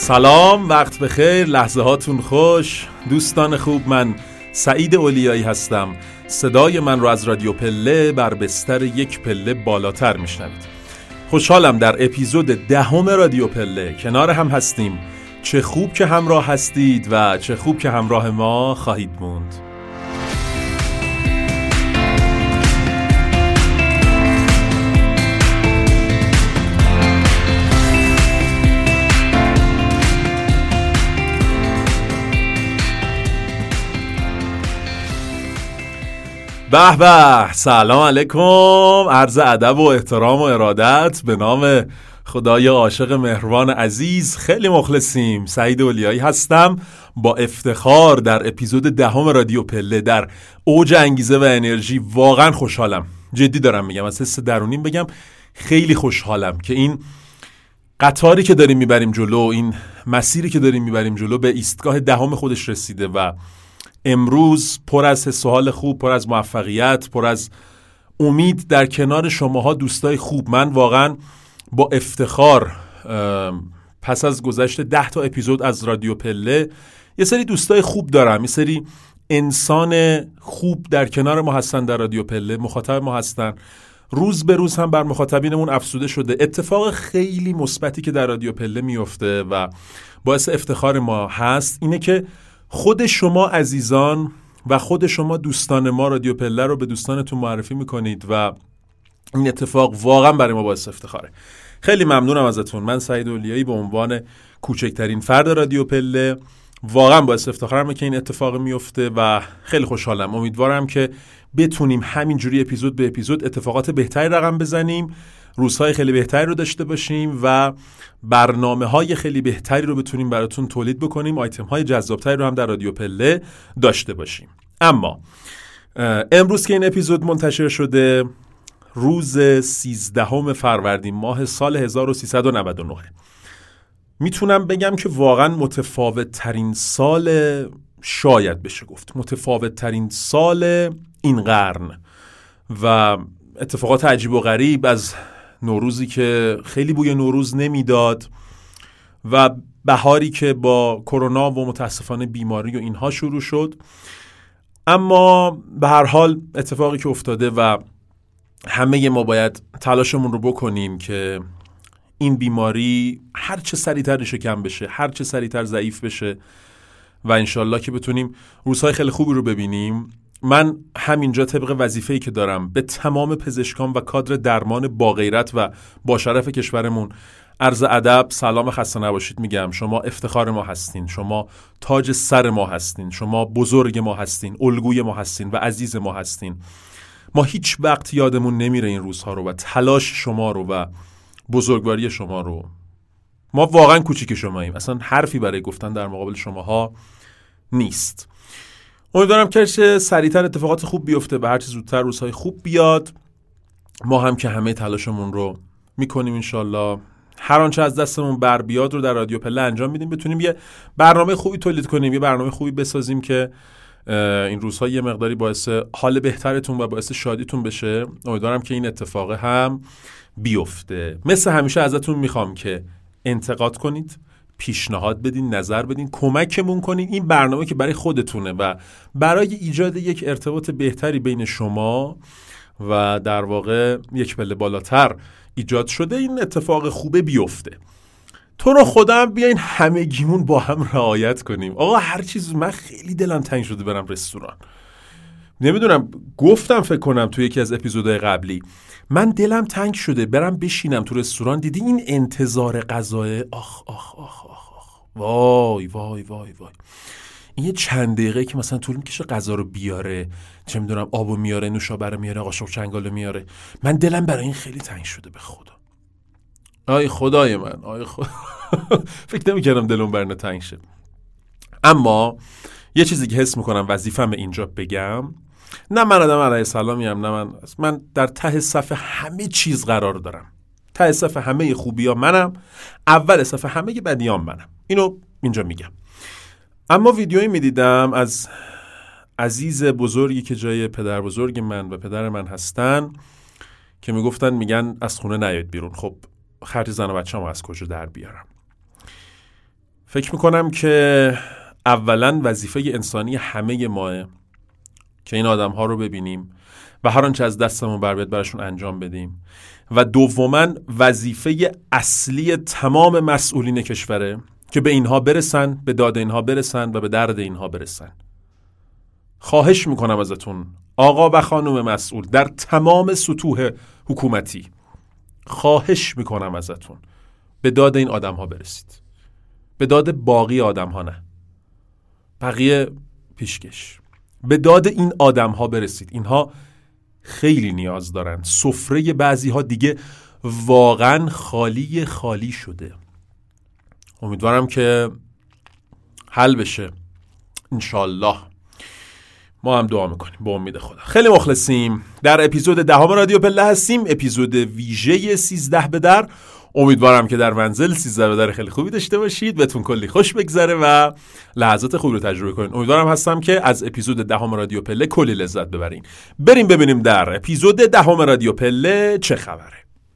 سلام، وقت بخیر، لحظه هاتون خوش. دوستان خوب، من سعید اولیایی هستم. صدای من رو از رادیو پله بر بستر یک پله بالاتر میشنوید. خوشحالم در اپیزود 10 رادیو پله کنار هم هستیم. چه خوب که همراه هستید و چه خوب که همراه ما خواهید موند. به به، سلام علیکم، عرض ادب و احترام و ارادت به نام خدای عاشق مهربان عزیز. خیلی مخلصیم. سعید اولیایی هستم. با افتخار در اپیزود 10 رادیو پله در اوج انگیزه و انرژی. واقعا خوشحالم، جدی دارم میگم، از حس درونیم بگم خیلی خوشحالم که این قطاری که داریم میبریم جلو، این مسیری که داریم میبریم جلو به ایستگاه 10 خودش رسیده و امروز پر از حس و حال خوب، پر از موفقیت، پر از امید در کنار شماها دوستای خوب. من واقعا با افتخار پس از گذشت 10 اپیزود از رادیو پله یه سری دوستای خوب دارم، یه سری انسان خوب در کنار ما هستن، در رادیو پله مخاطب ما هستن. روز به روز هم بر مخاطبینمون افزوده شده. اتفاق خیلی مثبتی که در رادیو پله میفته و باعث افتخار ما هست اینه که خود شما عزیزان و خود شما دوستان ما رادیو پله رو به دوستانتون معرفی میکنید و این اتفاق واقعا برای ما باعث افتخاره. خیلی ممنونم ازتون. من سعید اولیایی به عنوان کوچکترین فرد رادیو پله واقعا باعث افتخارم که این اتفاق میفته و خیلی خوشحالم. امیدوارم که بتونیم همینجوری اپیزود به اپیزود اتفاقات بهتری رقم بزنیم، روزهای خیلی بهتری رو داشته باشیم و برنامه‌های خیلی بهتری رو بتونیم براتون تولید بکنیم، آیتم‌های جذابتری رو هم در رادیو پله داشته باشیم. اما امروز که این اپیزود منتشر شده روز 13 فروردین ماه سال 1399، میتونم بگم که واقعا متفاوت ترین سال، شاید بشه گفت متفاوت ترین سال این قرن و اتفاقات عجیب و غریب، از نوروزی که خیلی بوی نوروز نمیداد و بهاری که با کرونا و متاسفانه بیماری و اینها شروع شد. اما به هر حال اتفاقی که افتاده و همه ما باید تلاشمون رو بکنیم که این بیماری هر چه سریعتر شکم بشه، هر چه سریعتر ضعیف بشه و انشالله که بتونیم روزهای خیلی خوبی رو ببینیم. من همینجا طبق وظیفه‌ای که دارم به تمام پزشکان و کادر درمان با غیرت و با شرف کشورمون عرض ادب، سلام، خسته نباشید میگم. شما افتخار ما هستین، شما تاج سر ما هستین، شما بزرگ ما هستین، الگوی ما هستین و عزیز ما هستین. ما هیچ وقت یادمون نمیره این روزها رو و تلاش شما رو و بزرگواری شما رو. ما واقعا کوچیک شماییم، اصلا حرفی برای گفتن در مقابل شماها نیست. امیدوارم که سریعتر اتفاقات خوب بیفته و هرچی زودتر روزهای خوب بیاد. ما هم که همه تلاشمون رو میکنیم انشالله، هر آنچه از دستمون بر بیاد رو در رادیو پله انجام میدیم، بتونیم یه برنامه خوبی تولید کنیم، یه برنامه خوبی بسازیم که این روزها یه مقداری باعث حال بهترتون و باعث شادیتون بشه. امیدوارم که این اتفاق هم بیفته. مثل همیشه ازتون میخوام که انتقاد کنید، پیشنهاد بدین، نظر بدین، کمکمون کنین. این برنامه که برای خودتونه و برای ایجاد یک ارتباط بهتری بین شما و در واقع یک پله بالاتر ایجاد شده، این اتفاق خوبه بیفته. تو رو خدا هم بیاین همگیمون با هم رعایت کنیم. آقا هر چیز، من خیلی دلم تنگ شده برم رستوران. نمیدونم گفتم فکر کنم تو یکی از اپیزودهای قبلی، من دلم تنگ شده برم بشینم تو رستوران. دیدی این انتظار غذاه، آخ آخ آخ آخ آخ، وای وای وای وای، این یه چند دقیقه که مثلا طول میکشه غذا رو بیاره، چه میدونم آبو میاره، نوشابه میاره، قاشق چنگالو میاره. من دلم برای این خیلی تنگ شده به خدا. آی خدای من، آی خدا. فکر نمی‌کردم دلم برنه تنگ شه. اما یه چیزی که حس میکنم وظیفه‌م اینجا بگم، نه من آدم علیه السلامیم، نه من در ته صف همه چیز قرار دارم. ته صف همه خوبی‌ها منم، اول صف همه بدیام منم. اینو اینجا میگم. اما ویدیویی میدیدم از عزیز بزرگی که جای پدر بزرگ من و پدر من هستن که میگن از خونه نیاید بیرون. خب خرج زن و بچه‌مو از کجا در بیارم؟ فکر میکنم که اولا وظیفه انسانی همه ماه که این آدم ها رو ببینیم و هر آنچه از دستمون بر بیاد براشون انجام بدیم، و دوما وظیفه اصلی تمام مسئولین کشوره که به اینها برسن، به داد اینها برسن و به درد اینها برسن. خواهش میکنم ازتون آقا و خانم مسئول در تمام سطوح حکومتی، خواهش میکنم ازتون به داد این آدم ها برسید، به داد باقی آدم ها نه، بقیه پیشکش. به داد این آدم ها برسید، اینها خیلی نیاز دارن. سفره بعضی ها دیگه واقعا خالی شده. امیدوارم که حل بشه انشالله. ما هم دعا میکنیم با امید خدا. خیلی مخلصیم. در اپیزود 10 رادیو پله هستیم، اپیزود ویژه 13 به در. امیدوارم که در منزل 13 به در خیلی خوبی داشته باشید، بهتون کلی خوش بگذره و لحظات خوبی رو تجربه کنید. امیدوارم هستم که از اپیزود 10 رادیو پله کلی لذت ببرین. بریم ببینیم در اپیزود 10 رادیو پله چه خبره.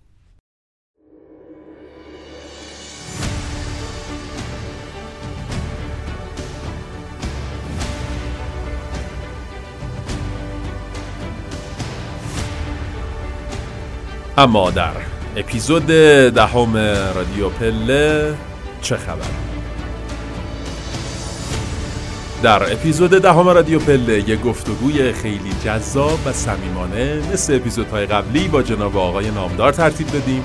اما در اپیزود 10 رادیو پله چه خبر؟ در اپیزود 10 رادیو پله یک گفتگوی خیلی جذاب و صمیمانه مثل اپیزودهای قبلی با جناب آقای نامدار ترتیب دادیم.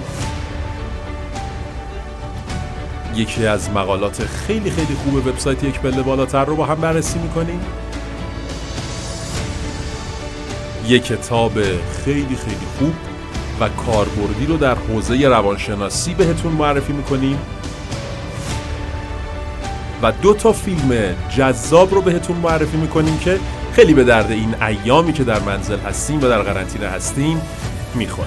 یکی از مقالات خیلی خوب وبسایت یک پله بالاتر رو با هم بررسی می‌کنیم. یک کتاب خیلی خوب و کاربردی رو در حوزه روانشناسی بهتون معرفی میکنیم و 2 فیلم جذاب رو بهتون معرفی میکنیم که خیلی به درد این ایامی که در منزل هستیم و در قرنطینه هستیم میخوره.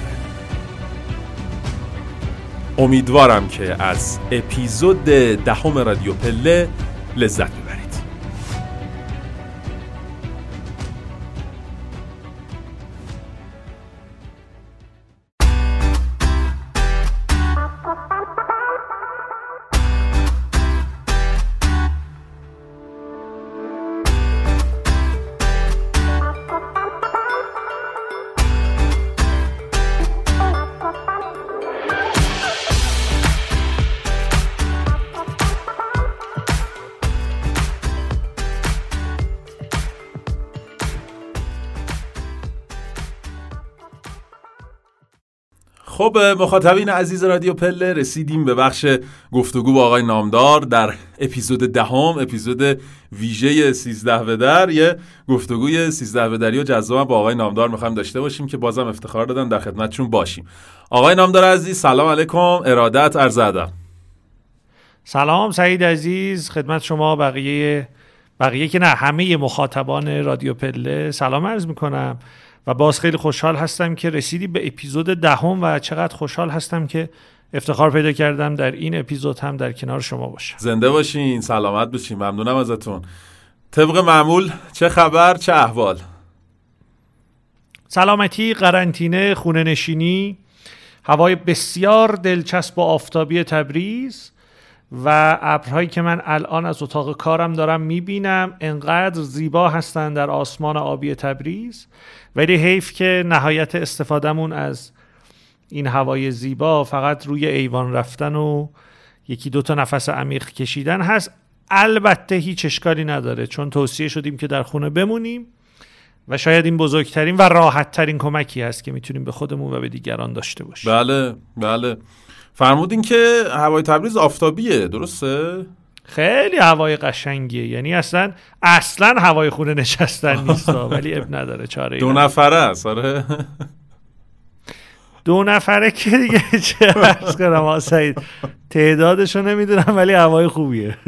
امیدوارم که از اپیزود 10 رادیو پله لذت ببرید. خب مخاطبین عزیز رادیو پله، رسیدیم به بخش گفتگو با آقای نامدار در اپیزود 10، اپیزود ویژه 13 به در. یه گفتگوی 13 به دری و جذاب با آقای نامدار میخوایم داشته باشیم که بازم افتخار دادن در خدمتشون باشیم. آقای نامدار عزیز سلام علیکم، ارادت، عرض ادب. سلام سعید عزیز، خدمت شما بقیه که نه همه مخاطبان رادیو پله سلام عرض میکنم و باز خیلی خوشحال هستم که رسیدی به اپیزود 10 و چقدر خوشحال هستم که افتخار پیدا کردم در این اپیزود هم در کنار شما باشم. زنده باشین، سلامت باشین، ممنونم ازتون. طبق معمول چه خبر، چه احوال؟ سلامتی، قرنطینه، خونه نشینی، هوای بسیار دلچسب و آفتابی تبریز و ابرهایی که من الان از اتاق کارم دارم میبینم انقدر زیبا هستن در آسمان آبی تبریز. ولی حیف که نهایت استفادهمون از این هوای زیبا فقط روی ایوان رفتن و 1-2 نفس عمیق کشیدن هست. البته هیچ اشکالی نداره چون توصیه شدیم که در خونه بمونیم و شاید این بزرگترین و راحت ترین کمکی هست که میتونیم به خودمون و به دیگران داشته باشیم. بله فرمودین که هوای تبریز آفتابیه، درسته؟ خیلی هوای قشنگیه، یعنی اصلا هوای خونه نشستن نیست ولی اب نداره، چاره 2 نفره است. آره 2 نفره که دیگه چه عرض کنم سعید، تعدادشو نمیدونم ولی هوای خوبیه.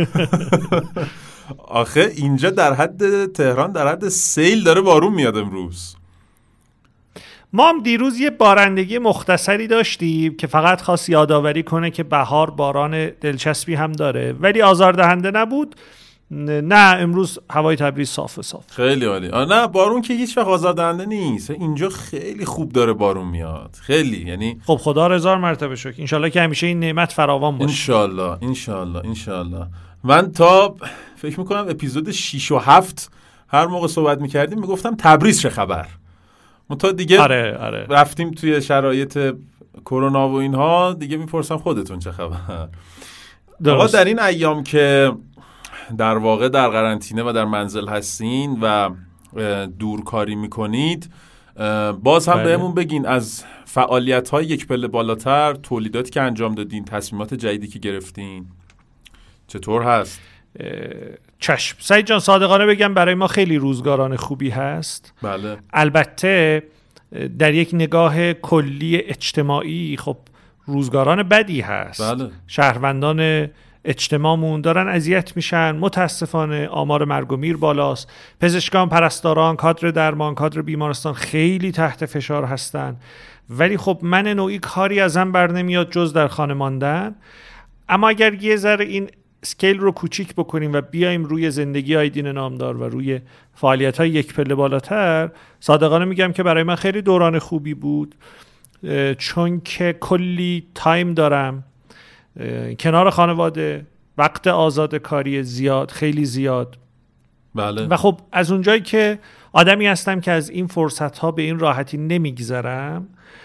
آخه اینجا در حد تهران در حد سیل داره بارون میاد امروز. ما هم دیروز یه بارندگی مختصری داشتیم که فقط خواست یادآوری کنه که بهار باران دلچسبی هم داره ولی آزاردهنده نبود. نه امروز هوای تبریز صافه. خیلی عالی. نه بارون که هیچ وقت آزاردهنده نیست، اینجا خیلی خوب داره بارون میاد، خیلی، یعنی خب خدا 1000 مرتبه شکر. انشالله که همیشه این نعمت فراوان باشه. انشالله. من تا فکر میکنم اپیزود 6 و 7 هر موقع صحبت میکردیم میگفتم تبریز چه خبر. تا دیگه آره. رفتیم توی شرایط کرونا و اینها، دیگه میپرسم خودتون چه خبر. آقا در این ایام که در واقع در قرنطینه و در منزل هستین و دورکاری میکنید، باز هم بهمون بگین از فعالیت‌های یک پله بالاتر، تولیداتی که انجام دادین، تصمیمات جدیدی که گرفتین چطور هست؟ چشم. سعید جان صادقانه بگم برای ما خیلی روزگاران خوبی هست. بله. البته در یک نگاه کلی اجتماعی خب روزگاران بدی هست. بله. شهروندان اجتماعمون دارن اذیت میشن، متاسفانه آمار مرگ و میر بالاست، پزشکان، پرستاران، کادر درمان، کادر بیمارستان خیلی تحت فشار هستن. ولی خب من نوعی کاری ازم بر نمیاد جز در خانه ماندن. اما اگر یه ذره این اسکیل رو کوچیک بکنیم و بیایم روی زندگی آیدین نامدار و روی فعالیت‌های یک پله بالاتر، صادقانه میگم که برای من خیلی دوران خوبی بود، چون که کلی تایم دارم کنار خانواده، وقت آزاد کاری زیاد، خیلی زیاد. بله. و خب از اونجایی که آدمی هستم که از این فرصت‌ها به این راحتی نمیگذرم،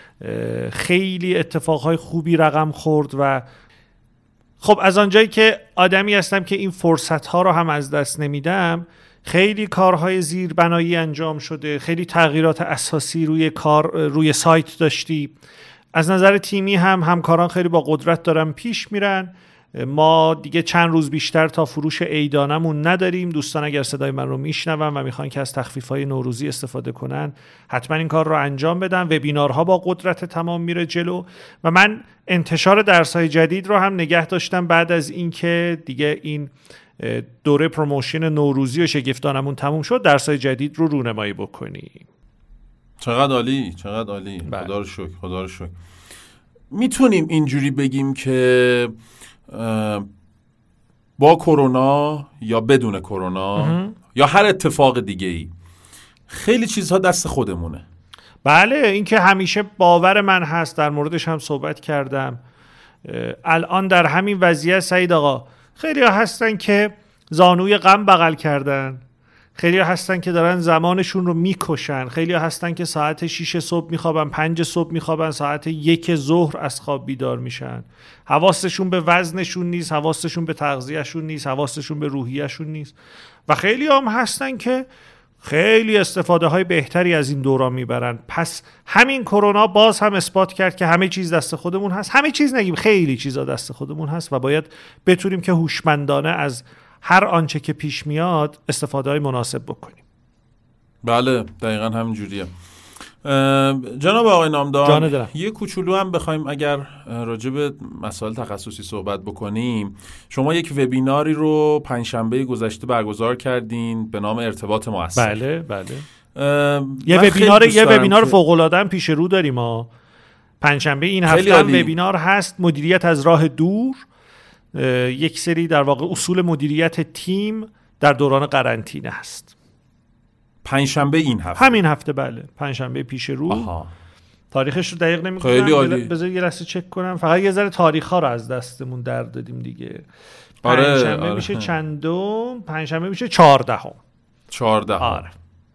خیلی اتفاقهای خوبی رقم خورد و خب از آنجایی که آدمی هستم که این فرصت‌ها رو هم از دست نمیدم، خیلی کارهای زیربنایی انجام شده، خیلی تغییرات اساسی روی سایت داشتی. از نظر تیمی هم همکاران خیلی با قدرت دارن پیش میرن. ما دیگه چند روز بیشتر تا فروش عیدانمون نداریم. دوستان اگر صدای من رو میشنون و میخوان که از تخفیف‌های نوروزی استفاده کنن، حتما این کار رو انجام بدن. وبینارها با قدرت تمام میره جلو و من انتشار درس‌های جدید رو هم نگه داشتم بعد از اینکه دیگه این دوره پروموشن نوروزی و شگفتانمون تموم شد، درس‌های جدید رو رونمایی بکنیم. چقدر عالی، چقدر عالی. خدا رو شکر، خدا رو شکر. میتونیم اینجوری بگیم که با کرونا یا بدون کرونا یا هر اتفاق دیگه ای خیلی چیزها دست خودمونه. بله، این که همیشه باور من هست، در موردش هم صحبت کردم. الان در همین وضعیت سعید آقا خیلی ها هستن که زانوی غم بغل کردن، خیلی ها هستن که دارن زمانشون رو میکشن، خیلی ها هستن که ساعت 6 صبح میخوابن، 5 صبح میخوابن، ساعت 1 ظهر از خواب بیدار میشن. حواسشون به وزنشون نیست، حواسشون به تغذیهشون نیست، حواسشون به روحیهشون نیست. و خیلی هم هستن که خیلی استفاده های بهتری از این دوران میبرن. پس همین کرونا باز هم اثبات کرد که همه چیز دست خودمون هست. همه چیز نگیم، خیلی چیزا دست خودمون هست و باید بتونیم که هوشمندانه از هر آنچه که پیش میاد استفاده های مناسب بکنیم. بله، دقیقا همین جوریه. جناب آقای نامدار، یه کوچولو هم بخوایم اگر راجع به مسائل تخصصی صحبت بکنیم، شما یک وبیناری رو پنجشنبه گذشته برگزار کردین به نام ارتباط مؤثر. بله. یه وبینار فوق‌العاده هم پیش رو داریم ما. پنجشنبه این هفته هم وبینار هست، مدیریت از راه دور. یک سری در واقع اصول مدیریت تیم در دوران قرنطینه هست. پنجشنبه این هفته؟ همین هفته، بله، پنجشنبه پیش رو. آها. تاریخش رو دقیق نمی‌دونم، بذار یه لحظه چک کنم. فقط یه ذره تاریخ‌ها رو از دستمون در دادیم دیگه. پنجشنبه میشه چندم؟ پنجشنبه میشه 14. آره.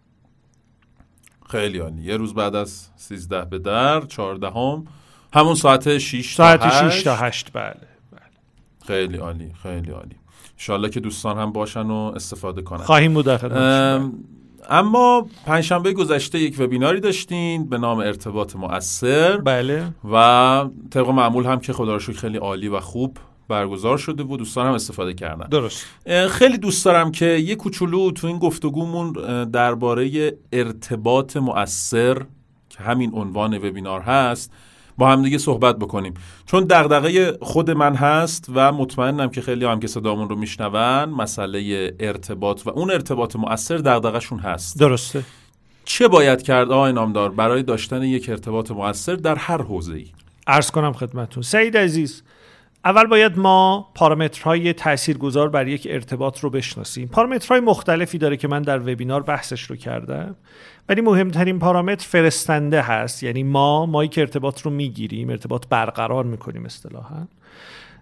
خیلی عالی. یه روز بعد از 13 به در 14 همون ساعت 6 تا 8. بله. خیلی عالی، خیلی عالی. انشالله که دوستان هم باشن و استفاده کنن. خواهیم بود در خدمتشون. اما پنجشنبه گذشته یک وبیناری داشتین به نام ارتباط مؤثر. بله. و طبق معمول هم که خدا رو شکر خیلی عالی و خوب برگزار شده و دوستان هم استفاده کردن. درست. خیلی دوست دارم که یه کوچولو تو این گفتگومون درباره ارتباط مؤثر که همین عنوان وبینار هست با هم دیگه صحبت بکنیم، چون دغدغه خود من هست و مطمئنم که خیلی هم که صدامون رو میشنون مسئله ارتباط و اون ارتباط مؤثر دغدغه‌شون هست. درسته. چه باید کرد آقای نامدار برای داشتن یک ارتباط مؤثر در هر حوزه‌ای؟ عرض کنم خدمتتون سعید عزیز، اول باید ما پارامترهای تاثیرگذار بر یک ارتباط رو بشناسیم. پارامترهای مختلفی داره که من در وبینار بحثش رو کردم، ولی مهمترین پارامتر فرستنده هست. یعنی مایی که ارتباط رو میگیریم، ارتباط برقرار میکنیم اصطلاحاً،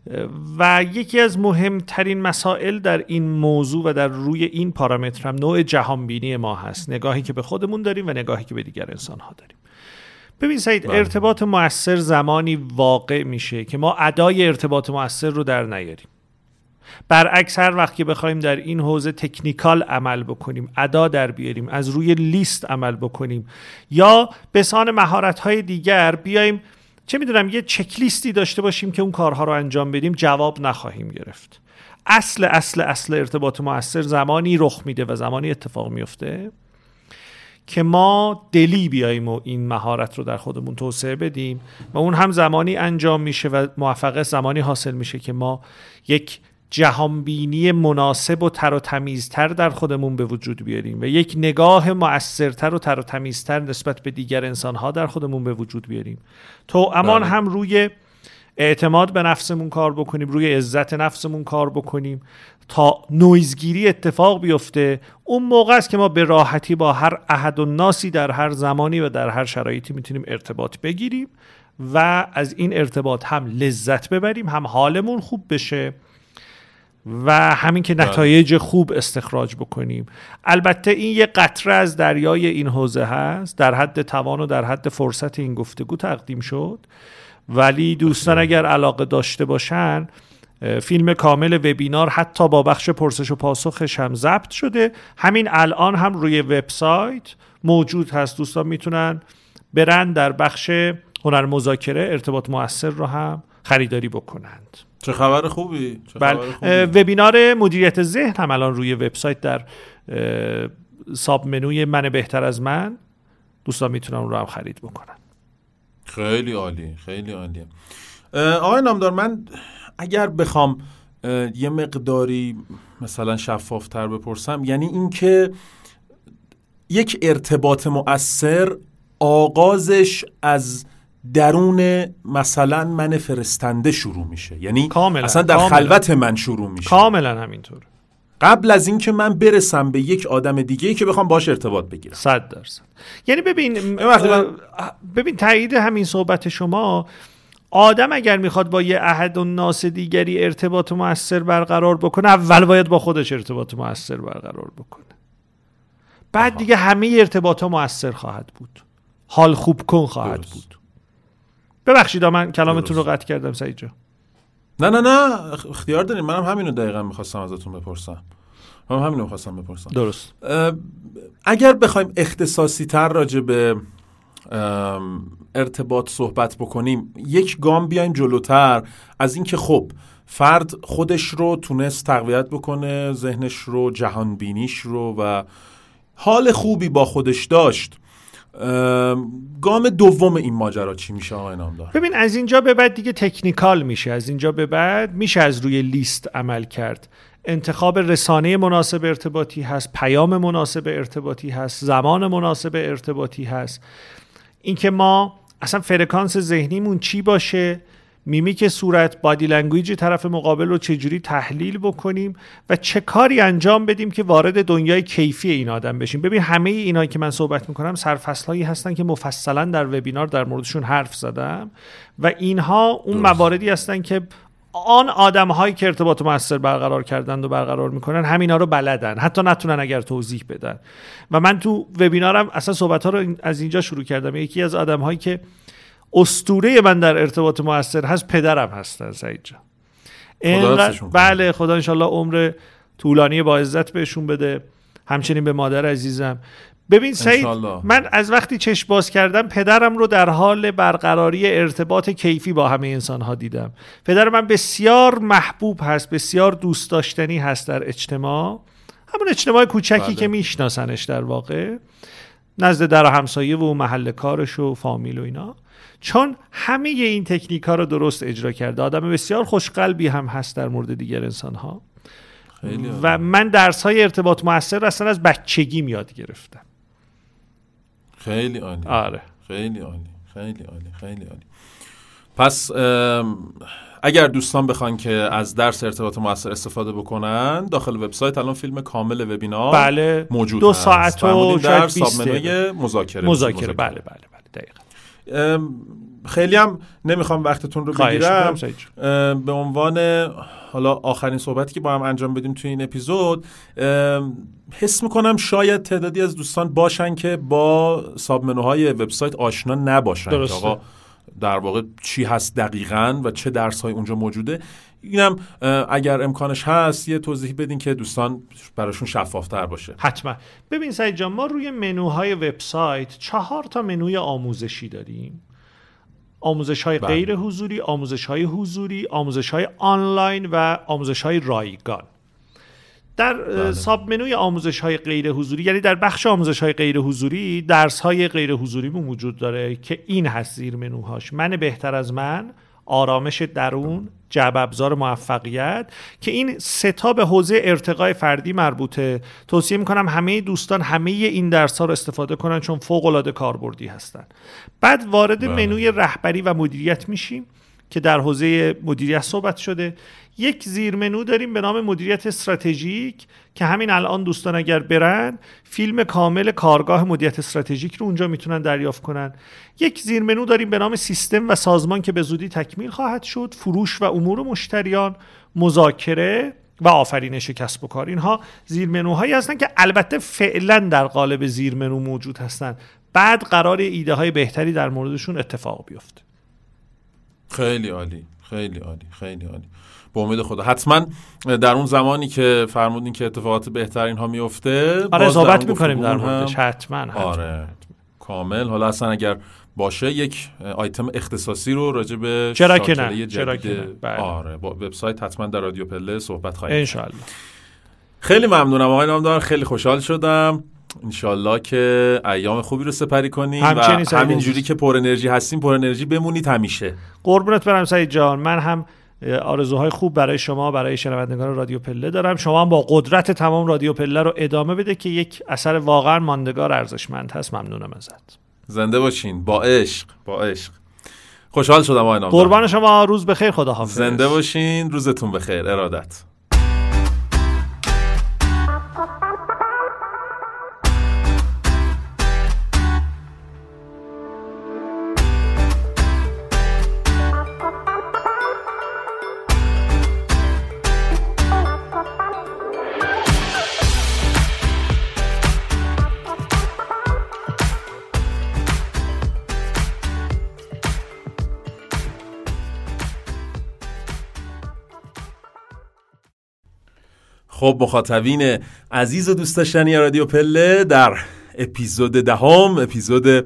و یکی از مهمترین مسائل در این موضوع و در روی این پارامتر هم نوع جهانبینی ما هست، نگاهی که به خودمون داریم و نگاهی که به دیگر انسان‌ها داریم. ببین سعید، ارتباط مؤثر زمانی واقع میشه که ما ادای ارتباط مؤثر رو در نیاریم. برعکس هر وقت که بخوایم در این حوزه تکنیکال عمل بکنیم، ادا در بیاریم، از روی لیست عمل بکنیم یا به سان مهارت‌های دیگر بیایم چه میدونم یه چک لیستی داشته باشیم که اون کارها رو انجام بدیم، جواب نخواهیم گرفت. اصل ارتباط مؤثر زمانی رخ میده و زمانی اتفاق میفته که ما دلی بیاییم و این مهارت رو در خودمون توسعه بدیم و اون هم زمانی انجام میشه و موفقیت زمانی حاصل میشه که ما یک جهانبینی مناسب و تر و تمیزتر در خودمون به وجود بیاریم و یک نگاه مؤثرتر و تر و تمیزتر نسبت به دیگر انسانها در خودمون به وجود بیاریم. تو امان هم روی اعتماد به نفسمون کار بکنیم، روی عزت نفسمون کار بکنیم تا نویزگیری اتفاق بیفته. اون موقع است که ما به راحتی با هر احد و ناسی در هر زمانی و در هر شرایطی میتونیم ارتباط بگیریم و از این ارتباط هم لذت ببریم، هم حالمون خوب بشه و همین که نتایج خوب استخراج بکنیم. البته این یه قطره از دریای این حوزه هست، در حد توان و در حد فرصت این گفتگو تقدیم شد، ولی دوستان اگر علاقه داشته باشن فیلم کامل وبینار حتی با بخش پرسش و پاسخش هم ضبط شده، همین الان هم روی وبسایت موجود هست. دوستان میتونن برن در بخش هنر مذاکره ارتباط مؤثر رو هم خریداری بکنند. چه خبر خوبی. وبینار مدیریت ذهن هم الان روی وبسایت در ساب منوی من بهتر از من، دوستان میتونن اون رو هم خرید بکنن. خیلی عالی، خیلی عالیه. آقای نامدار، من اگر بخوام یه مقداری مثلا شفافتر بپرسم، یعنی این که یک ارتباط مؤثر آغازش از درون مثلا من فرستنده شروع میشه، یعنی کاملا، اصلا در خلوت من شروع میشه. کاملا همینطور، قبل از این که من برسم به یک آدم دیگه‌ای که بخوام باش ارتباط بگیرم. 100%. یعنی ببین تایید همین صحبت شما، آدم اگر میخواد با یه احد و ناس دیگری ارتباط مؤثر برقرار بکنه، اول باید با خودش ارتباط مؤثر برقرار بکنه، بعد دیگه همه ارتباطات مؤثر خواهد بود، حال خوب کن خواهد بود. ببخشید من کلامتون رو قطع کردم سعید جان. نه اختیار دارین، منم همینو دقیقاً میخواستم ازتون بپرسم. درست. اگر بخوایم اختصاصی تر راجع به ارتباط صحبت بکنیم، یک گام بیایم جلوتر از این که خب فرد خودش رو تونست تقویت بکنه، ذهنش رو، جهان بینیش رو و حال خوبی با خودش داشت، گام دوم این ماجرا چی میشه آقای نامدار؟ ببین از اینجا به بعد دیگه تکنیکال میشه. از اینجا به بعد میشه از روی لیست عمل کرد. انتخاب رسانه مناسب ارتباطی هست، پیام مناسب ارتباطی هست، زمان مناسب ارتباطی هست، اینکه ما اصلا فرکانس ذهنیمون چی باشه، میمیک صورت، بادی لنگویج طرف مقابل رو چجوری تحلیل بکنیم و چه کاری انجام بدیم که وارد دنیای کیفی این آدم بشیم. ببین همه اینایی که من صحبت میکنم سرفصل‌هایی هستن که مفصلا در وبینار در موردشون حرف زدم و اینها اون مواردی هستن که آن آدم‌هایی که ارتباط مؤثر برقرار کردن و برقرار میکنن همینا رو بلدن، حتی نتونن اگر توضیح بدن. و من تو وبینارم اصلا صحبت‌ها رو از اینجا شروع کردم. یکی از آدم‌هایی که اسطوره من در ارتباط مؤثر هست پدرم هستن سعید جان. بله، خدا انشالله عمر طولانی با عزت بهشون بده، همچنین به مادر عزیزم. ببین سعید، من از وقتی چشم باز کردم پدرم رو در حال برقراری ارتباط کیفی با همه انسان‌ها دیدم. پدر من بسیار محبوب هست، بسیار دوست داشتنی هست در اجتماع، همون اجتماع کوچکی که میشناسنش در واقع، نزد در همسایه و محل کارش و فامیل و اینا، چون همه این تکنیک ها رو درست اجرا کرده. آدم بسیار خوشقلبی هم هست در مورد دیگر انسان ها و من درس های ارتباط مؤثر اصلا از بچگی یاد گرفتم. خیلی عالی. آره خیلی عالی، خیلی عالی، خیلی عالی. پس اگر دوستان بخوان که از درس ارتباط مؤثر استفاده بکنن، داخل وبسایت الان فیلم کامل وبینار موجود 2 ساعت و در ساب منوی مذاکره. بله دقیقاً. خیلی هم نمیخوام وقتتون رو بگیرم. به عنوان حالا آخرین صحبتی که با هم انجام بدیم توی این اپیزود، حس میکنم شاید تعدادی از دوستان باشن که با ساب منوهای وبسایت آشنا نباشن. درسته. آقا در واقع چی هست دقیقاً و چه درس‌های اونجا موجوده. اینم اگر امکانش هست یه توضیح بدین که دوستان براشون شفافتر باشه. حتما. ببین سعید جان، ما روی منوهای وبسایت 4 منوی آموزشی داریم: آموزش‌های غیر حضوری، آموزش‌های حضوری، آموزش‌های آنلاین و آموزش‌های رایگان. در ساب منوی آموزش‌های غیر حضوری، یعنی در بخش آموزش‌های غیر حضوری، درس‌های غیر حضوری وجود داره که این هست زیر منوهاش: من بهتر از من، آرامش درون، جعب ابزار موفقیت، که این 3 به حوزه ارتقای فردی مربوطه. توصیه میکنم همه دوستان همه این درس‌ها رو استفاده کنن چون فوق‌العاده کاربردی هستن. بعد وارد منوی رهبری و مدیریت میشیم که در حوزه مدیریت صحبت شده. یک زیر منو داریم به نام مدیریت استراتژیک که همین الان دوستان اگر برن فیلم کامل کارگاه مدیریت استراتژیک رو اونجا میتونن دریافت کنن. یک زیر منو داریم به نام سیستم و سازمان که به زودی تکمیل خواهد شد: فروش و امور مشتریان، مذاکره و آفرینش کسب و کار. اینها زیر منوهایی هستن که البته فعلا در قالب زیر منو موجود هستن. بعد قرار ایده های بهتری در موردشون اتفاق بیفته. خیلی عالی، خیلی عالی، خیلی عالی. با امید خدا حتما در اون زمانی که فرمودین که اتفاقات بهتر اینها میفته آره صحبت میکنیم در موردش. حتما. آره کامل. حالا اصلا اگر باشه یک آیتم اختصاصی رو راجع به چرا که نه. آره با وبسایت حتما در رادیو پله صحبت خواهیم ان شاء الله. خیلی ممنونم آقای نامدار، خیلی خوشحال شدم. انشالله که ایام خوبی رو سپری کنیم و همینجوری که پر انرژی هستیم پر انرژی بمونید همیشه. قربونت برم سعید جان. من هم آرزوهای خوب برای شما، برای شنوندگان رادیو پله دارم. شما هم با قدرت تمام رادیو پله رو ادامه بده که یک اثر واقعا ماندگار ارزشمند هست. ممنونم ازت. زنده باشین. با عشق، با عشق. خوشحال شدم آقای نامدار. قربان شما. روز بخیر. خداحافظ. زنده باشین. روزتون بخیر. ارادت. خب مخاطبین عزیز و دوست داشتنی رادیو پله، در اپیزود 10، اپیزود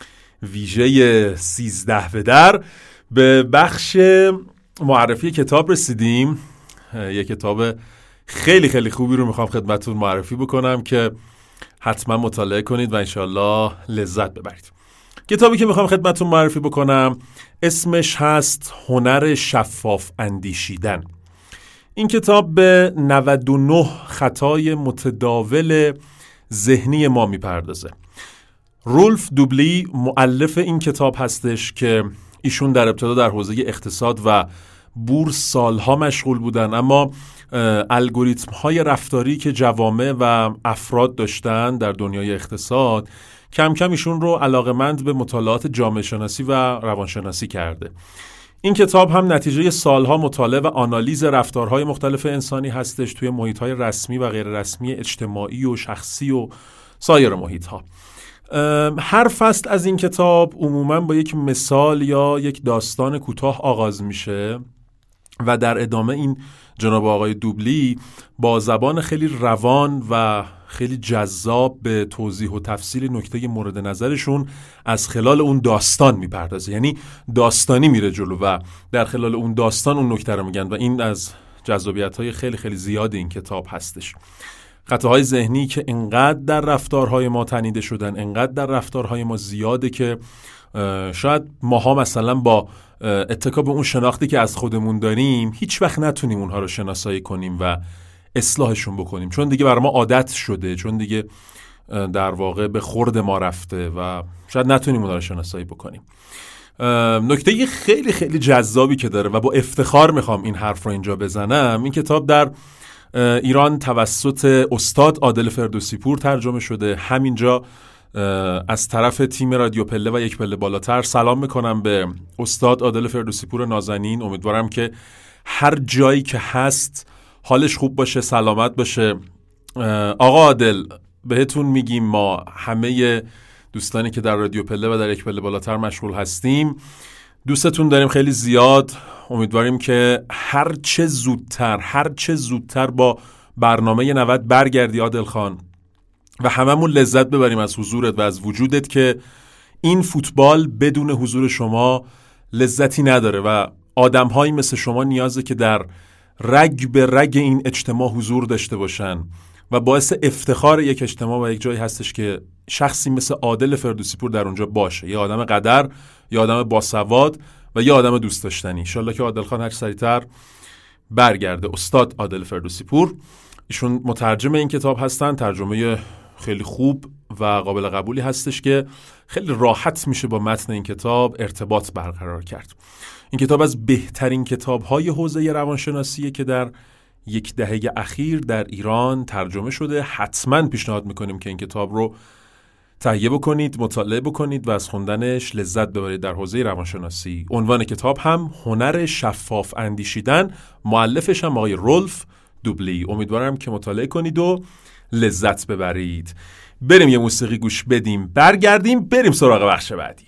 ویژه 13 به بخش معرفی کتاب رسیدیم. یک کتاب خیلی خیلی خوبی رو میخوام خدمتتون معرفی بکنم که حتما مطالعه کنید و انشالله لذت ببرید. کتابی که میخوام خدمتتون معرفی بکنم اسمش هست هنر شفاف اندیشیدن. این کتاب به 99 خطای متداول ذهنی ما میپردازه. رولف دوبلی مؤلف این کتاب هستش که ایشون در ابتدا در حوزه اقتصاد و بورس سالها مشغول بودن، اما الگوریتم های رفتاری که جوامع و افراد داشتن در دنیای اقتصاد کم کم ایشون رو علاقمند به مطالعات جامعه شناسی و روانشناسی کرده. این کتاب هم نتیجه سالها مطالعه و آنالیز رفتارهای مختلف انسانی هستش توی محیط‌های رسمی و غیر رسمی، اجتماعی و شخصی و سایر محیط‌ها. هر فصل از این کتاب عموماً با یک مثال یا یک داستان کوتاه آغاز میشه و در ادامه این جناب آقای دوبلی با زبان خیلی روان و خیلی جذاب به توضیح و تفصیل نکته مورد نظرشون از خلال اون داستان میپردازه. یعنی داستانی میره جلو و در خلال اون داستان اون نکته رو میگن و این از جذابیت‌های خیلی خیلی زیاد این کتاب هستش. خطاهای ذهنی که انقدر در رفتارهای ما تنیده شدن، انقدر در رفتارهای ما زیاده که شاید ماها مثلا با اتکا به اون شناختی که از خودمون داریم هیچ وقت نتونیم اونها رو شناسایی کنیم و اصلاحشون بکنیم، چون دیگه برای ما عادت شده، چون دیگه در واقع به خورد ما رفته و شاید نتونیم اونها رو شناسایی بکنیم. نکته خیلی خیلی جذابی که داره و با افتخار میخوام این حرف رو اینجا بزنم، این کتاب در ایران توسط استاد عادل فردوسی پور ترجمه شده. همینجا از طرف تیم رادیو پله و یک پله بالاتر سلام میکنم به استاد عادل فردوسی پور نازنین. امیدوارم که هر جایی که هست حالش خوب باشه، سلامت باشه. آقا عادل، بهتون میگیم ما همه دوستانی که در رادیو پله و در یک پله بالاتر مشغول هستیم دوستتون داریم خیلی زیاد. امیدواریم که هر چه زودتر با برنامه 90 برگردی عادل خان و هممون لذت ببریم از حضورت و از وجودت، که این فوتبال بدون حضور شما لذتی نداره و آدم‌هایی مثل شما نیازه که در رگ به رگ این اجتماع حضور داشته باشن و باعث افتخار یک اجتماع و یک جایی هستش که شخصی مثل عادل فردوسی پور در اونجا باشه، یه آدم قدر، یه آدم باسواد و یه آدم دوست داشتنی. انشالله که عادل خان هر سریعتر برگرده. استاد عادل فردوسی پور، ایشون مترجم این کتاب هستن، ترجمه خیلی خوب و قابل قبولی هستش که خیلی راحت میشه با متن این کتاب ارتباط برقرار کرد. این کتاب از بهترین کتاب‌های حوزه روانشناسیه که در یک دهه اخیر در ایران ترجمه شده. حتما پیشنهاد میکنیم که این کتاب رو تهیه بکنید، مطالعه بکنید و از خوندنش لذت ببرید در حوزه روانشناسی. عنوان کتاب هم هنر شفاف اندیشیدن، مؤلفش هم آقای رولف دوبلی. امیدوارم که مطالعه کنید و لذت ببرید. بریم یه موسیقی گوش بدیم، برگردیم بریم سراغ بخش بعدی.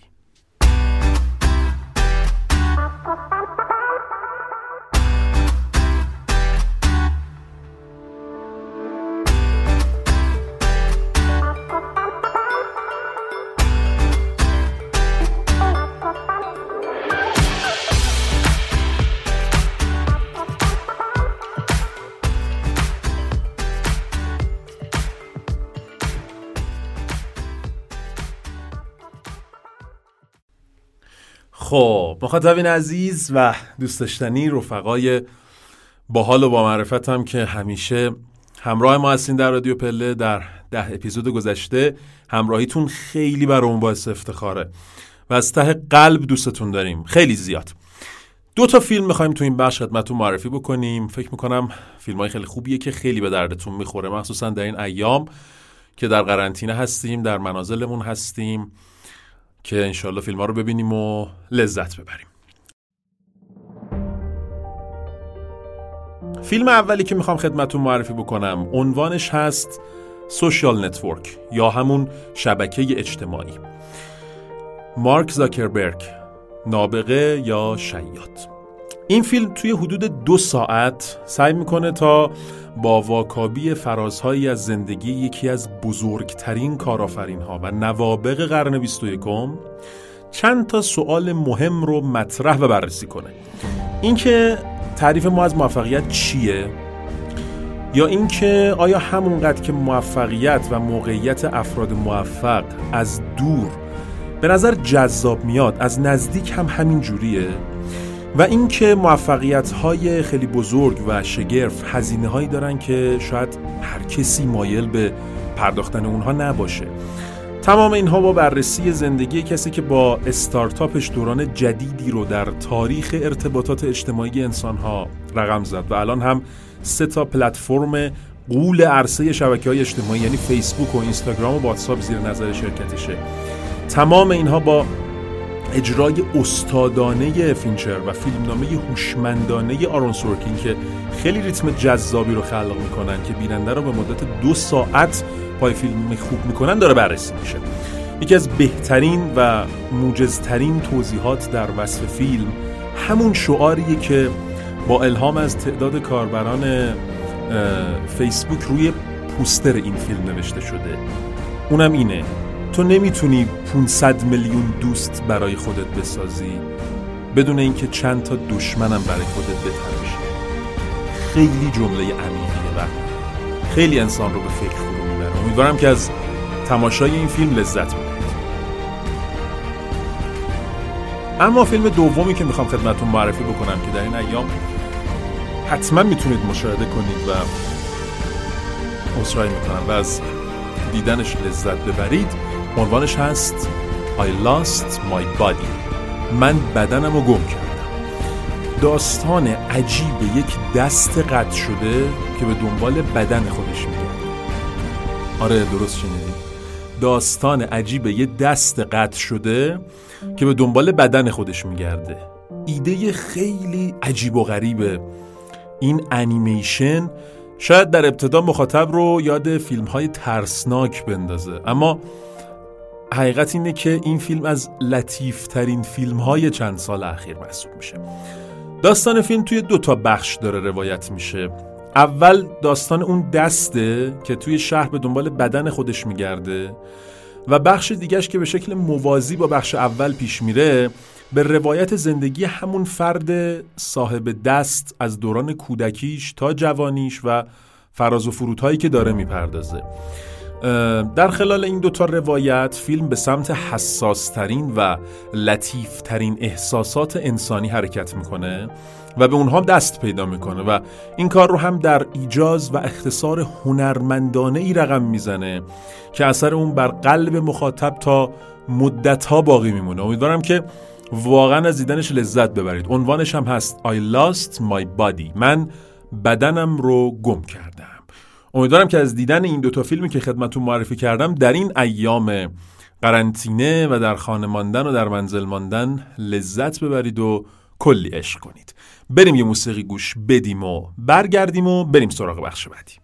خب مخاطبین عزیز و دوست داشتنی، رفقای باحال و با معرفت هم که همیشه همراه ما هستین در رادیو پله، در 10 اپیزود گذشته همراهیتون خیلی برامون باعث افتخاره و از ته قلب دوستتون داریم خیلی زیاد. 2 فیلم میخوایم تو این بخش خدمتتون معرفی بکنیم. فکر میکنم فیلمای خیلی خوبیه که خیلی به دردتون میخوره، مخصوصا در این ایام که در قرنطینه هستیم، در منازلمون هستیم، که انشالله فیلم ها رو ببینیم و لذت ببریم. فیلم اولی که میخوام خدمتتون معرفی بکنم عنوانش هست سوشال نتورک یا همون شبکه اجتماعی. مارک زاکربرگ، نابغه یا شیاد. این فیلم توی حدود 2 ساعت سعی میکنه تا با واکاوی فرازهایی از زندگی یکی از بزرگترین کارآفرین‌ها و نوابغ قرن 21 چند تا سوال مهم رو مطرح و بررسی کنه. اینکه تعریف ما از موفقیت چیه؟ یا اینکه آیا همونقدر که موفقیت و موقعیت افراد موفق از دور به نظر جذاب میاد، از نزدیک هم همین جوریه؟ و اینکه موفقیت‌های خیلی بزرگ و شگرف هزینه‌هایی دارن که شاید هر کسی مایل به پرداختن اونها نباشه. تمام اینها با بررسی زندگی کسی که با استارتاپش دوران جدیدی رو در تاریخ ارتباطات اجتماعی انسان‌ها رقم زد و الان هم 3 پلتفرم غول عرصه شبکه‌های اجتماعی یعنی فیسبوک و اینستاگرام و واتساپ زیر نظر شرکتشه. تمام اینها با اجرای استادانه فینچر و فیلمنامه هوشمندانه آرون سورکین که خیلی ریتم جذابی رو خلق میکنن که بیننده رو به مدت 2 ساعت پای فیلم خوب میکنن داره بررسی میشه. یکی از بهترین و موجزترین توضیحات در وصف فیلم همون شعاریه که با الهام از تعداد کاربران فیسبوک روی پوستر این فیلم نوشته شده. اونم اینه: تو نمیتونی 500 میلیون دوست برای خودت بسازی بدون اینکه چند تا دشمنم برای خودت بهتر بشه. خیلی جمله عمیقیه و خیلی انسان رو به فکر فرو میبره. امیدوارم که از تماشای این فیلم لذت ببرید. اما فیلم دومی که میخوام خدمتتون معرفی بکنم که در این ایام حتما میتونید مشاهده کنید و عذرخواهی میکنم و از دیدنش لذت ببرید، عنوانش هست I lost my body. من بدنم رو گم کردم. داستان عجیب یک دست قطع شده که به دنبال بدن خودش میگه. آره درست شنیدید، داستان عجیب یه دست قطع شده که به دنبال بدن خودش میگرده. ایده خیلی عجیب و غریبه. این انیمیشن شاید در ابتدا مخاطب رو یاد فیلم‌های ترسناک بندازه، اما حقیقت اینه که این فیلم از لطیف‌ترین فیلم‌های چند سال اخیر محسوب میشه. داستان فیلم توی 2 بخش داره روایت میشه. اول داستان اون دسته که توی شهر به دنبال بدن خودش میگرده و بخش دیگهش که به شکل موازی با بخش اول پیش میره به روایت زندگی همون فرد صاحب دست از دوران کودکیش تا جوانیش و فراز و فرودهایی که داره میپردازه. در خلال این 2 روایت فیلم به سمت حساسترین و لطیفترین احساسات انسانی حرکت میکنه و به اونها دست پیدا میکنه و این کار رو هم در ایجاز و اختصار هنرمندانه ای رقم میزنه که اثر اون بر قلب مخاطب تا مدت‌ها باقی میمونه. امیدوارم که واقعا از دیدنش لذت ببرید. عنوانش هم هست I lost my body. من بدنم رو گم کردم. امیدوارم که از دیدن این 2 فیلمی که خدمتتون معرفی کردم در این ایام قرنطینه و در خانه ماندن و در منزل ماندن لذت ببرید و کلی عشق کنید. بریم یه موسیقی گوش بدیم و برگردیم و بریم سراغ بخش بعدی.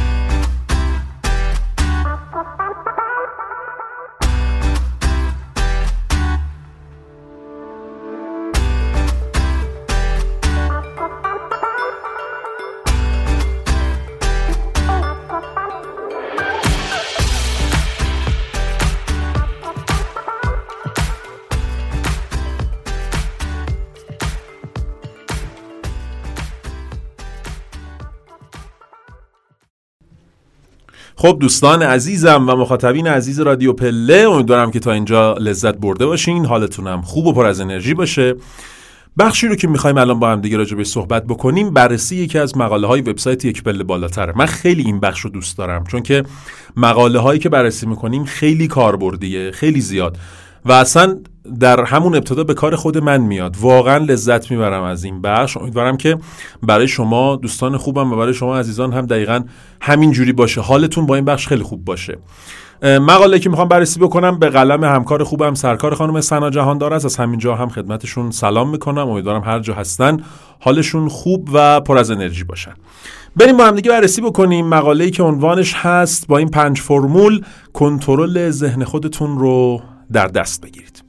خب دوستان عزیزم و مخاطبین عزیز رادیو پله، امیدوارم که تا اینجا لذت برده باشین، حالتونم خوب و پر از انرژی باشه. بخشی رو که میخوایم الان با هم دیگه راجع بهش صحبت بکنیم بررسی یکی از مقاله های وبسایت یک پله بالاتره. من خیلی این بخش رو دوست دارم چون که مقاله هایی که بررسی میکنیم خیلی کاربردیه، خیلی زیاد و اصلا در همون ابتدا به کار خود من میاد. واقعا لذت میبرم از این بخش. امیدوارم که برای شما دوستان خوبم و برای شما عزیزان هم دقیقاً همین جوری باشه، حالتون با این بخش خیلی خوب باشه. مقاله که میخوام بررسی بکنم به قلم همکار خوبم سرکار خانم سنا جهاندار است. از همینجا هم خدمتشون سلام میکنم. امیدوارم هر جا هستن حالشون خوب و پر از انرژی باشن. بریم با هم دیگه بررسی بکنیم مقاله‌ای که عنوانش هست با این 5 فرمول کنترل ذهن خودتون رو در دست بگیرید.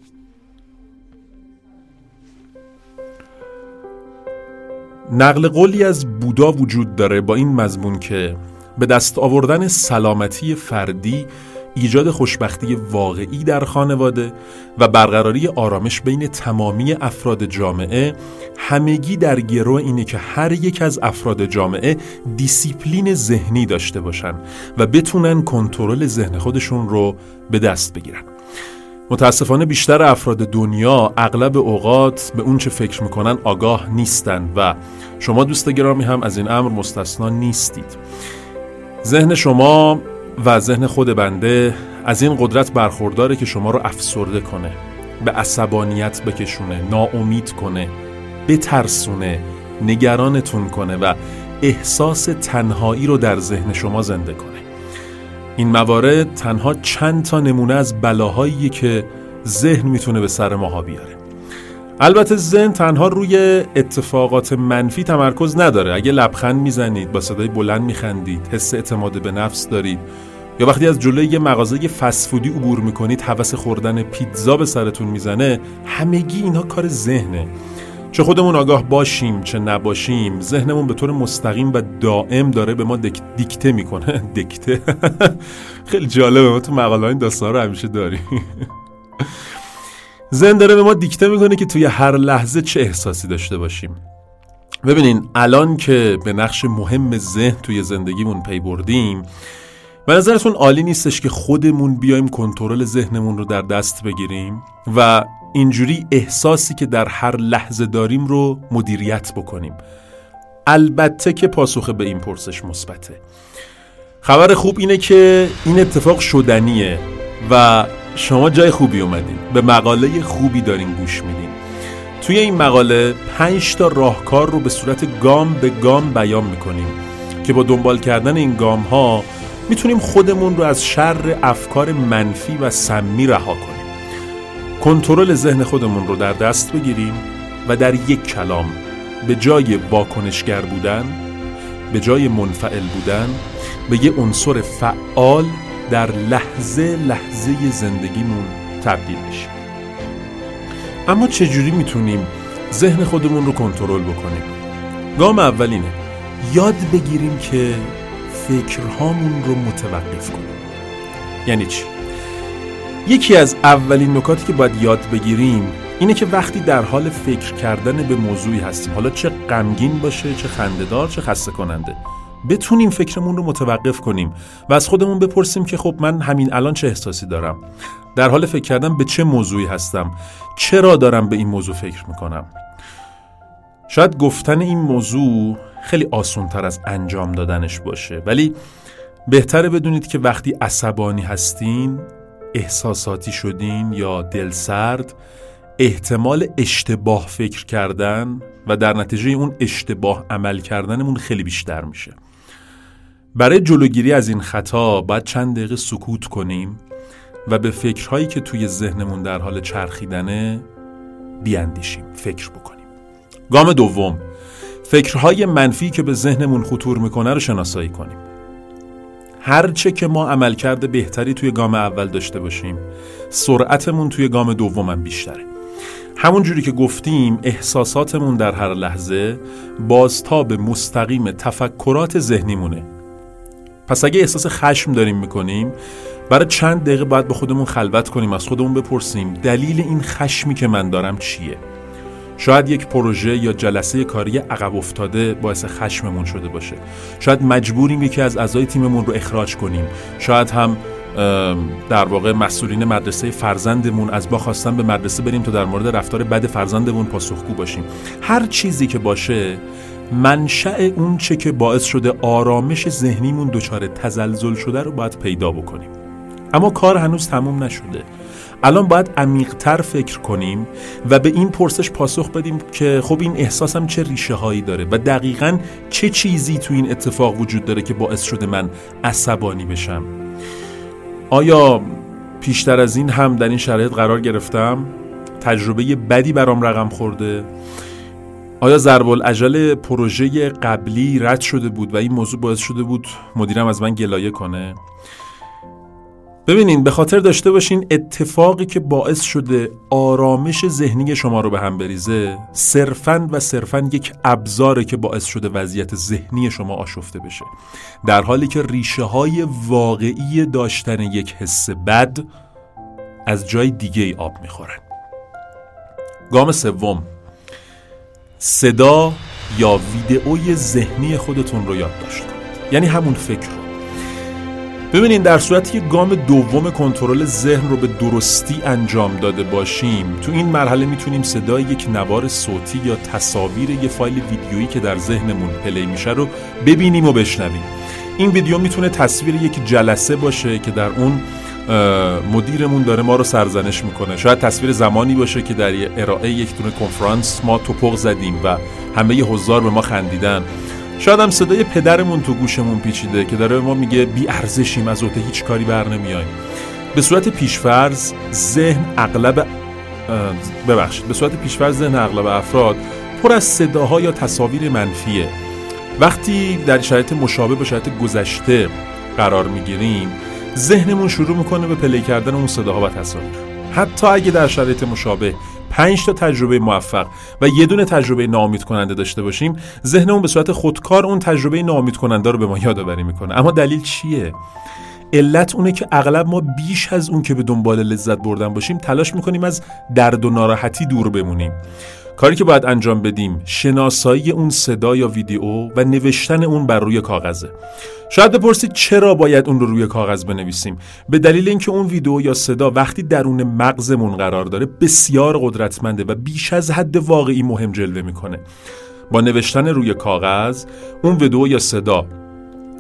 نقل قولی از بودا وجود داره با این مضمون که به دست آوردن سلامتی فردی، ایجاد خوشبختی واقعی در خانواده و برقراری آرامش بین تمامی افراد جامعه، همگی در گرو اینه که هر یک از افراد جامعه دیسیپلین ذهنی داشته باشن و بتونن کنترل ذهن خودشون رو به دست بگیرن. متاسفانه بیشتر افراد دنیا اغلب اوقات به اون چه فکر میکنن آگاه نیستن و شما دوست گرامی هم از این امر مستثنا نیستید. ذهن شما و ذهن خود بنده از این قدرت برخورداره که شما رو افسرده کنه، به عصبانیت بکشونه، ناامید کنه، بترسونه، نگرانتون کنه و احساس تنهایی رو در ذهن شما زنده کنه. این موارد تنها چند تا نمونه از بلاهاییه که ذهن میتونه به سر ماها بیاره. البته ذهن تنها روی اتفاقات منفی تمرکز نداره. اگه لبخند میزنید، با صدای بلند میخندید، حس اعتماد به نفس دارید یا وقتی از جلوی یه مغازه فست فودی عبور میکنید هوس خوردن پیتزا به سرتون میزنه، همگی اینها کار ذهنه. چه خودمون آگاه باشیم چه نباشیم، ذهنمون به طور مستقیم و دائم داره به ما دیکته میکنه. دیکته خیلی جالبه، ما تو مقاله این داستان رو همیشه داریم. ذهن داره به ما دیکته میکنه که توی هر لحظه چه احساسی داشته باشیم. ببینین الان که به نقش مهم ذهن توی زندگیمون پی بردیم، به نظرتون عالی نیستش که خودمون بیایم کنترل ذهنمون رو در دست بگیریم و اینجوری احساسی که در هر لحظه داریم رو مدیریت بکنیم؟ البته که پاسخ به این پرسش مثبته. خبر خوب اینه که این اتفاق شدنیه و شما جای خوبی اومدین، به مقاله خوبی دارین گوش میدین. توی این مقاله 5 تا راهکار رو به صورت گام به گام بیان میکنیم که با دنبال کردن این گام ها میتونیم خودمون رو از شر افکار منفی و سمی رها کنیم. کنترل ذهن خودمون رو در دست بگیریم و در یک کلام به جای واکنشگر بودن، به جای منفعل بودن، به یه عنصر فعال در لحظه زندگیمون تبدیل بشیم. اما چجوری میتونیم ذهن خودمون رو کنترل بکنیم؟ گام اول اینه یاد بگیریم که فکرهامون رو متوقف کنیم. یعنی چی؟ یکی از اولین نکاتی که باید یاد بگیریم اینه که وقتی در حال فکر کردن به موضوعی هستیم، حالا چه غمگین باشه، چه خنده‌دار، چه خسته کننده، بتونیم فکرمون رو متوقف کنیم و از خودمون بپرسیم که خب من همین الان چه احساسی دارم؟ در حال فکر کردن به چه موضوعی هستم؟ چرا دارم به این موضوع فکر میکنم؟ شاید گفتن این موضوع خیلی آسان‌تر از انجام دادنش باشه، ولی بهتره بدونید که وقتی عصبانی هستین، احساساتی شدین یا دلسرد، احتمال اشتباه فکر کردن و در نتیجه اون اشتباه عمل کردنمون خیلی بیشتر میشه. برای جلوگیری از این خطا باید چند دقیقه سکوت کنیم و به فکرهایی که توی ذهنمون در حال چرخیدنه بیاندیشیم، فکر بکنیم. گام دوم، فکرهای منفی که به ذهنمون خطور میکنه رو شناسایی کنیم. هرچه که ما عملکرد بهتری توی گام اول داشته باشیم، سرعتمون توی گام دوم هم بیشتره. همون جوری که گفتیم احساساتمون در هر لحظه بازتاب مستقیم تفکرات ذهنیمونه. پس اگه احساس خشم داریم میکنیم، برای چند دقیقه باید به خودمون خلوت کنیم، از خودمون بپرسیم دلیل این خشمی که من دارم چیه؟ شاید یک پروژه یا جلسه کاری عقب افتاده باعث خشممون شده باشه. شاید مجبوریم یکی از اعضای تیممون رو اخراج کنیم. شاید هم در واقع مسئولین مدرسه فرزندمون از ما خواستن به مدرسه بریم تا در مورد رفتار بد فرزندمون پاسخگو باشیم. هر چیزی که باشه، منشأ اون چه که باعث شده آرامش ذهنیمون دچار تزلزل شده رو باید پیدا بکنیم. اما کار هنوز تموم نشده. الان باید عمیق‌تر فکر کنیم و به این پرسش پاسخ بدیم که خب این احساسم چه ریشه هایی داره و دقیقاً چه چیزی تو این اتفاق وجود داره که باعث شده من عصبانی بشم. آیا پیشتر از این هم در این شرایط قرار گرفتم؟ تجربه بدی برام رقم خورده؟ آیا ضرب الاجل پروژه قبلی رد شده بود و این موضوع باعث شده بود مدیرم از من گلایه کنه؟ ببینین، به خاطر داشته باشین اتفاقی که باعث شده آرامش ذهنی شما رو به هم بریزه صرفاً یک ابزاره که باعث شده وضعیت ذهنی شما آشفته بشه، در حالی که ریشه های واقعی داشتن یک حس بد از جای دیگه ای آب میخورن. گام سوم، صدا یا ویدئوی ذهنی خودتون رو یادداشت کنید، یعنی همون فکر رو. ببینین، در صورتی که گام دوم کنترل ذهن رو به درستی انجام داده باشیم، تو این مرحله میتونیم صدای یک نوار صوتی یا تصاویر یک فایل ویدیویی که در ذهنمون پلی میشه رو ببینیم و بشنویم. این ویدیو میتونه تصویر یک جلسه باشه که در اون مدیرمون داره ما رو سرزنش میکنه. شاید تصویر زمانی باشه که در ارائه یک دونه کنفرانس ما توپق زدیم و همه حضار به ما خندیدن. شاید هم صدای پدرمون تو گوشمون پیچیده که داره به ما میگه بی ارزشیم، از عهده هیچ کاری بر نمیایم. به صورت پیشفرض ذهن اغلب افراد پر از صداها یا تصاویر منفیه. وقتی در شرایط مشابه با شرایط گذشته قرار میگیریم، ذهنمون شروع میکنه به پلی کردن اون صداها و تصاویر. حتی اگه در شرایط مشابه 5 تا تجربه موفق و یه دونه تجربه ناامید کننده داشته باشیم، ذهنمون به صورت خودکار اون تجربه ناامید کننده رو به ما یادآوری میکنه. اما دلیل چیه؟ علت اونه که اغلب ما بیش از اون که به دنبال لذت بردن باشیم تلاش میکنیم از درد و ناراحتی دور بمونیم. کاری که باید انجام بدیم شناسایی اون صدا یا ویدیو و نوشتن اون بر روی کاغذه. شاید بپرسید چرا باید اون رو روی کاغذ بنویسیم؟ به دلیل اینکه اون ویدیو یا صدا وقتی درون مغزمون قرار داره بسیار قدرتمنده و بیش از حد واقعی مهم جلوه میکنه. با نوشتن روی کاغذ اون ویدیو یا صدا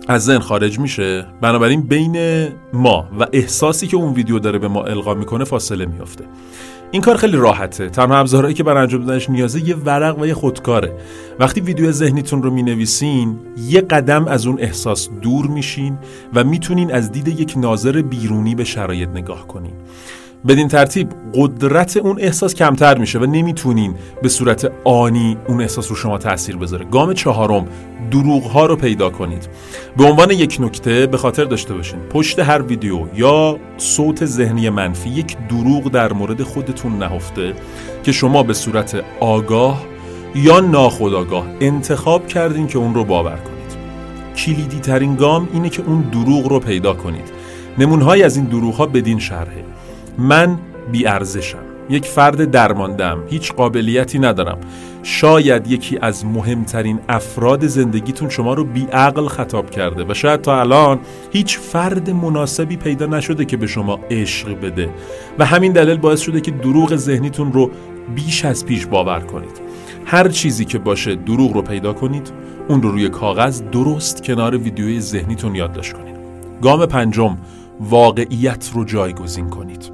از ذهن خارج میشه. بنابراین بین ما و احساسی که اون ویدیو داره به ما القا میکنه فاصله میفته. این کار خیلی راحته. تنها ابزارهایی که برای انجام دادنش نیازه یه ورق و یه خودکاره. وقتی ویدیو ذهنیتون رو مینویسین، یه قدم از اون احساس دور میشین و میتونین از دید یک ناظر بیرونی به شرایط نگاه کنین. بدین ترتیب قدرت اون احساس کمتر میشه و نمیتونین به صورت آنی اون احساس رو شما تأثیر بذاره. گام چهارم، دروغ ها رو پیدا کنید. به عنوان یک نکته به خاطر داشته باشین پشت هر ویدیو یا صوت ذهنی منفی یک دروغ در مورد خودتون نهفته که شما به صورت آگاه یا ناخودآگاه انتخاب کردین که اون رو باور کنید. کلیدی ترین گام اینه که اون دروغ رو پیدا کنید. نمونه‌هایی از این دروغ ها بدین شرحه: من بی‌ارزشم، یک فرد درمانده‌ام، هیچ قابلیتی ندارم. شاید یکی از مهمترین افراد زندگیتون شما رو بی‌عقل خطاب کرده و شاید تا الان هیچ فرد مناسبی پیدا نشده که به شما عشق بده و همین دلیل باعث شده که دروغ ذهنیتون رو بیش از پیش باور کنید. هر چیزی که باشه دروغ رو پیدا کنید، اون رو روی کاغذ درست کنار ویدیوی ذهنیتون یادداشت کنید. گام پنجم، واقعیت رو جایگزین کنید.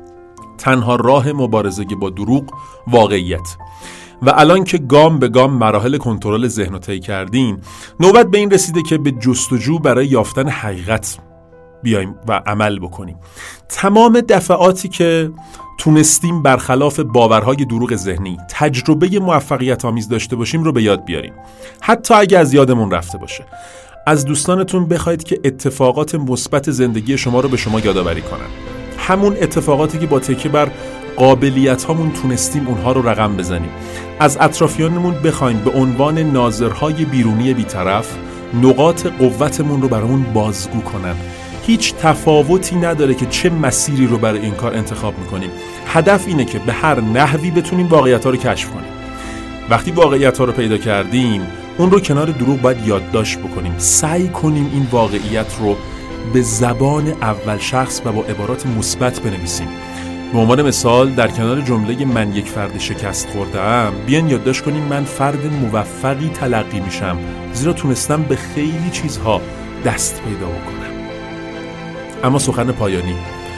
تنها راه مبارزه با دروغ واقعیت. و الان که گام به گام مراحل کنترل ذهن رو طی کردین، نوبت به این رسیده که به جستجو برای یافتن حقیقت بیایم و عمل بکنیم. تمام دفعاتی که تونستیم برخلاف باورهای دروغ ذهنی تجربه موفقیت آمیز داشته باشیم رو به یاد بیاریم، حتی اگه از یادمون رفته باشه. از دوستانتون بخواید که اتفاقات مثبت زندگی شما رو به شما یادآوری کنن. همون اتفاقاتی که با تکیه بر قابلیت هامون تونستیم اونها رو رقم بزنیم. از اطرافیانمون بخوایم به عنوان ناظرهای بیرونی بی‌طرف نقاط قوتمون رو برامون بازگو کنن. هیچ تفاوتی نداره که چه مسیری رو برای این کار انتخاب میکنیم. هدف اینه که به هر نحوی بتونیم واقعیت‌ها رو کشف کنیم. وقتی واقعیت‌ها رو پیدا کردیم، اون رو کنار دروغ باید یادداشت بکنیم. سعی کنیم این واقعیت رو به زبان اول شخص و با عبارات مثبت بنویسیم. به عنوان مثال در کنار جمله من یک فرد شکست خورده‌ام، بیان یادداشت کنیم من فرد موفقی تلقی میشم زیرا تونستم به خیلی چیزها دست پیدا بکنم. اما سخن پایانی،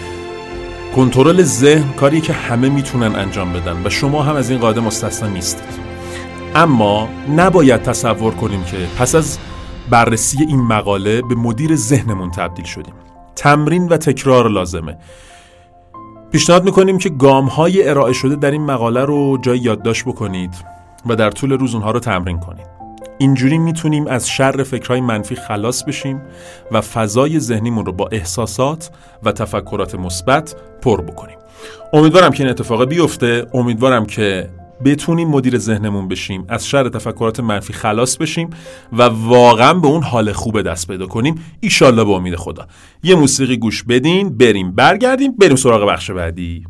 کنترل ذهن کاری که همه میتونن انجام بدن و شما هم از این قاعده مستثنا نیستید. اما نباید تصور کنیم که پس از بررسی این مقاله به مدیر ذهنمون تبدیل شدیم. تمرین و تکرار لازمه. پیشنهاد میکنیم که گام‌های ارائه شده در این مقاله رو جای یادداشت بکنید و در طول روز اونها رو تمرین کنید. اینجوری میتونیم از شر فکرهای منفی خلاص بشیم و فضای ذهنیمون رو با احساسات و تفکرات مثبت پر بکنیم. امیدوارم که این اتفاق بیفته. امیدوارم که بتونیم مدیر ذهنمون بشیم، از شر تفکرات منفی خلاص بشیم و واقعا به اون حال خوب دست پیدا کنیم. ایشالله به امید خدا. یه موسیقی گوش بدین، بریم برگردیم، بریم سراغ بخش بعدی.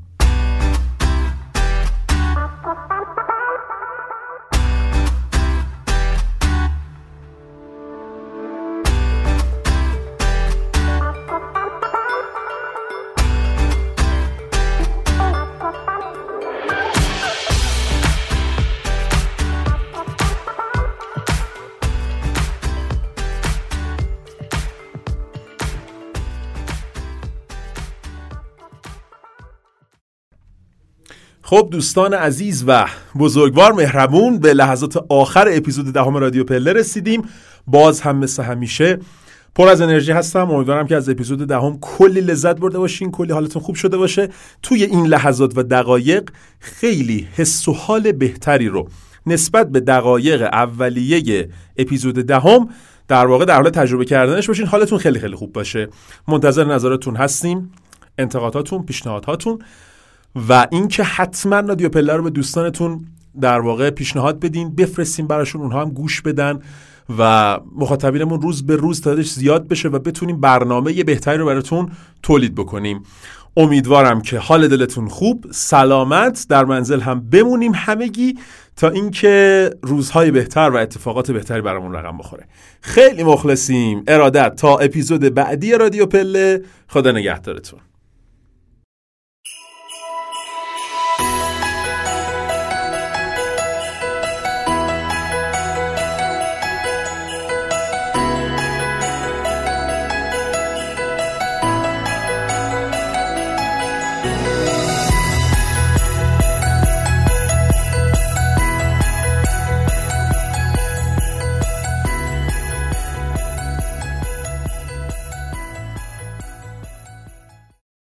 خب دوستان عزیز و بزرگوار مهربون، به لحظات آخر اپیزود 10 رادیو پله رسیدیم. باز هم مثل همیشه پر از انرژی هستم. امیدوارم که از اپیزود 10 کلی لذت برده باشین، کلی حالتون خوب شده باشه. توی این لحظات و دقایق خیلی حس و حال بهتری رو نسبت به دقایق اولیه اپیزود 10 در واقع در حال تجربه کردنش باشین. حالتون خیلی خیلی خوب باشه. منتظر نظراتتون هستیم، انتقاداتون، پیشنهاداتون و اینکه حتما رادیو پله رو به دوستانتون در واقع پیشنهاد بدین، بفرستین براشون، اونها هم گوش بدن و مخاطبینمون روز به روز تعدادش زیاد بشه و بتونیم برنامه بهتری رو براتون تولید بکنیم. امیدوارم که حال دلتون خوب، سلامت، در منزل هم بمونیم همگی تا اینکه روزهای بهتر و اتفاقات بهتری برامون رقم بخوره. خیلی مخلصیم. ارادت تا اپیزود بعدی رادیو پله. خدا نگهدارتون.